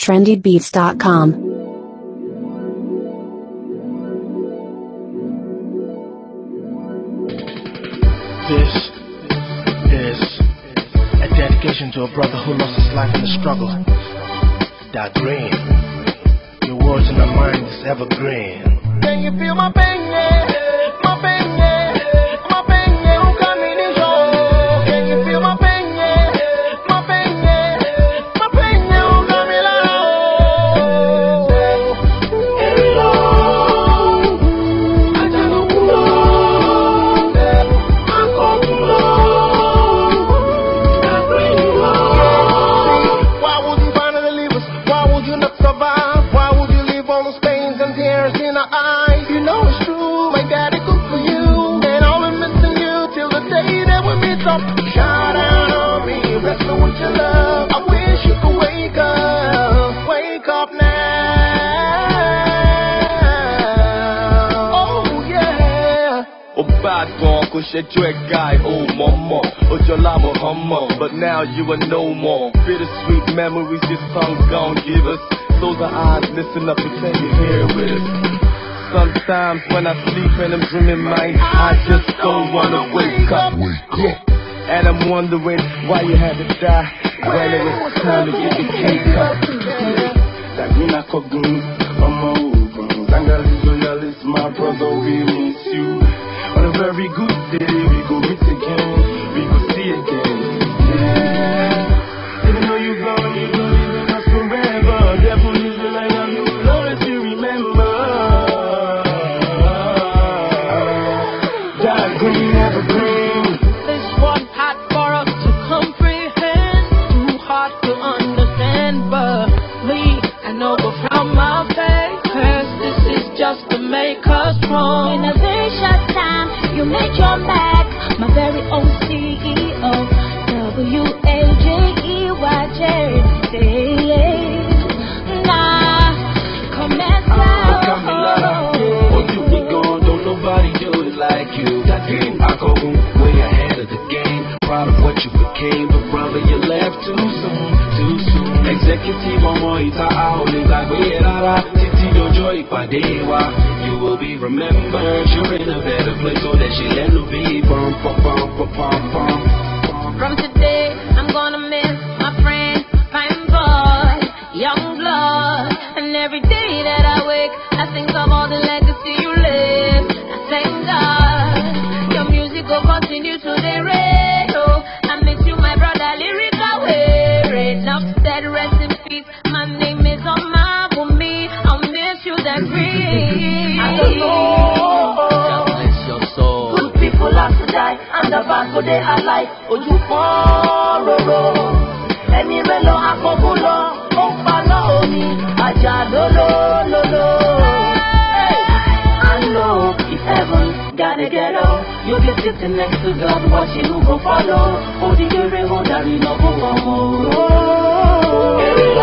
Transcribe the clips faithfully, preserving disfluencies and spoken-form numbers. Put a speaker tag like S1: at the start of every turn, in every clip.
S1: trendy beats dot com.
S2: This is a dedication to a brother who lost his life in the struggle. Da Green, your words in my mind is evergreen. Can you feel my pain, yeah? My pain, yeah? My pain, yeah? Who can me this show? Can you feel my pain, yeah? My pain, yeah? My pain, yeah? Who can me low? Hello, I don't know who knows. I'm going low. Da Green, you are. Why would you finally leave us? Why would you not survive? Why would you leave all those pains and tears in our eyes? You know it's true, my daddy cooked for you, and I'll be missing you till the day that we meet up. Shout out on me, wrestle with your love. I wish you could wake up, wake up now. Oh yeah.
S3: Oh bad boy, cause you're a guy, oh mama, oh your lama hummer, but now you are no more. Bittersweet memories your song's gon' give us. Those are eyes, listen up and can you hear with us? Sometimes when I sleep and I'm dreaming mine, I just don't wanna wake up. Yeah. And I'm wondering why you had to die when it was time to get the cake up. That green I could do, I'm over. Zangali Zoyalis, my brother, we miss you. On a very good day, we go meet again, we go see again. Yeah. Even though you're gone, you're gonna leave us forever. Devil is the light of you, always you remember. That green, evergreen.
S4: This one hard for us to comprehend, too hard to understand, but me, I know go from my faith, cause this is just to make us strong.
S5: In a very short time, you made your mark, my very own C E O, W A J E Y J. Nah, come and
S3: Camila, oh you be gone, don't nobody do it like you. That green, I go way ahead of the game. Proud of what you became, but brother, you left too soon, too soon. Executive ọmọ ìta àolè gbàgbé rárá, títí dọjọ́ ìpàdé wa. You will be remembered, you're in a better place, so that she let you be. Bum, bum, bum, bum, bum, bum.
S5: From today, I'm gonna miss my friend, fine boy, young blood. And every day that I wake, I think of all the legacy you left. I thank God, your music will continue to the radio. I miss you, my brother, lyrical way. Enough said, rest in peace. My name is Omar for me. I'll miss you, that green.
S2: I don't know.
S3: God bless your soul.
S2: Good people have to die, and the bad go they are like Oju Pororo. Emi melo akobulo, opalo omi, ajadolo lolo. I know if heaven gotta get up, you'll be sitting next to God, watching who go follow. Oh, the girl who dari no go come. Oh,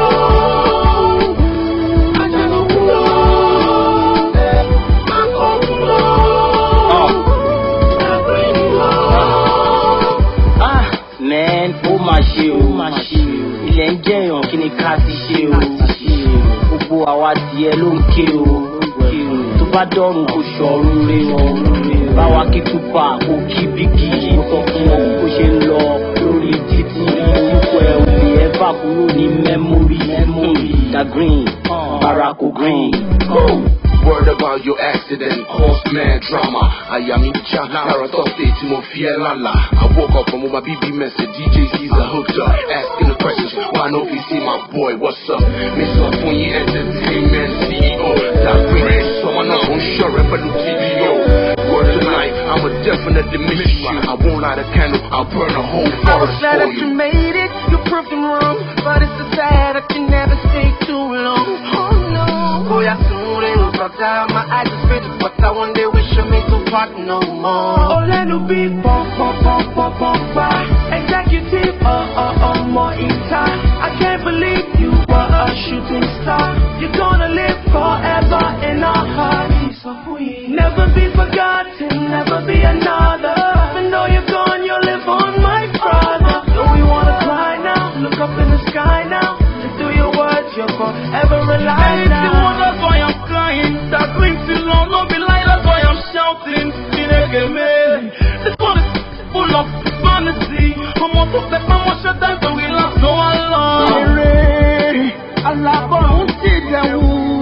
S3: man, ó mà ṣe o, ilẹ̀ ń jẹ̀yàn kí ni ká ti ṣe o, gbogbo àwa tiẹ̀ ló ń ké o, tó bá dọ̀rùn kò ṣọ̀run re wọn, báwa kí túpà kò kí bíkì yìí sọ fún wọn bó ṣe ń lọ lórí títí ipò ẹ̀ ò lè ẹ́ fà kúrò ní mẹ́mórì, Da Green, Barako Green.
S6: Word about your accident, caused mad drama. I am in chat, Parathon state, Timofia Lala. I woke up from my B B message, D J Caesar hooked up, asking the questions. Why no P C, my boy, what's up? Miss up when you entertainment C E O. That green, someone up on sure, but no T V O. Word tonight, I'ma definitely miss you. I won't light a candle, I'll burn a whole
S2: I was
S6: forest
S2: glad
S6: for
S2: that you
S6: you.
S2: made it, you proved them wrong, but it's so sad I can never stay too long. Oh no, boy, I soon ain't no time, my eyes are pretty, but I one day wish I made to part no more. Oh, let no be bum, bum, bum, bum, bum, bum. Executive, uh, uh, uh, more in time. I can't believe you were a shooting star. You're gonna live forever in our hearts. Never be forgotten, never be another. Even though you're gone, you'll live on, my brother. Don't we wanna cry now? Look up in the sky now. And through your words, you're forever alive now. That's why I'm crying. That brings too long, don't be like, that's why I'm shouting. This one is full of vanity. I'm on top of my muscle, that's the way I know I love. Allah, don't see them.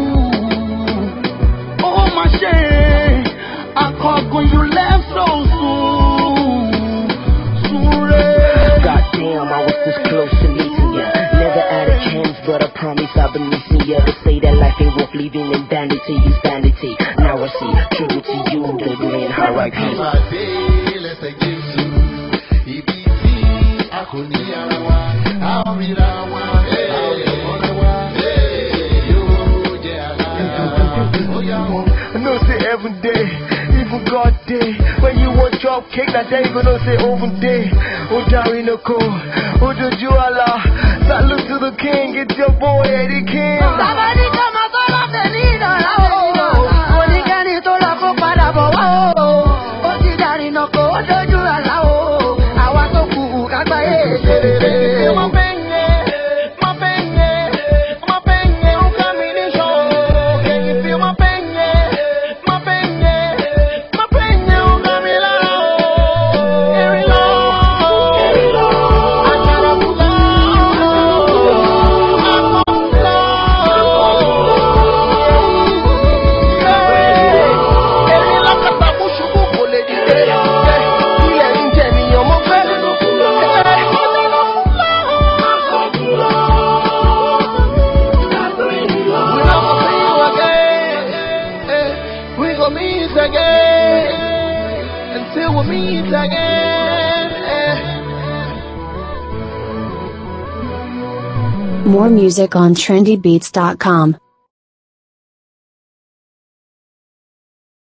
S2: Oh, my shame. I called when you left so soon.
S1: Goddamn, I was this close to meeting ya. Never had a chance, but I promise I've been missing ya. They say that life ain't worth living and vanity is vanity. Now I see, true to you, the green R I P.
S3: I know say every day, even God day. When you want drop cake, that day gonna say over day. Oh, down no cold, oh, the Juala. Salute to the king, it's your boy Eddie King.
S2: Somebody come out of the needle. Only can it all up for Padabo. Oh, the daddy no go, the Juala. I want to cook, I buy it. My penny, my penny, my penny, I'm coming in show. Can you feel my penny?
S7: More music on trendy beats dot com.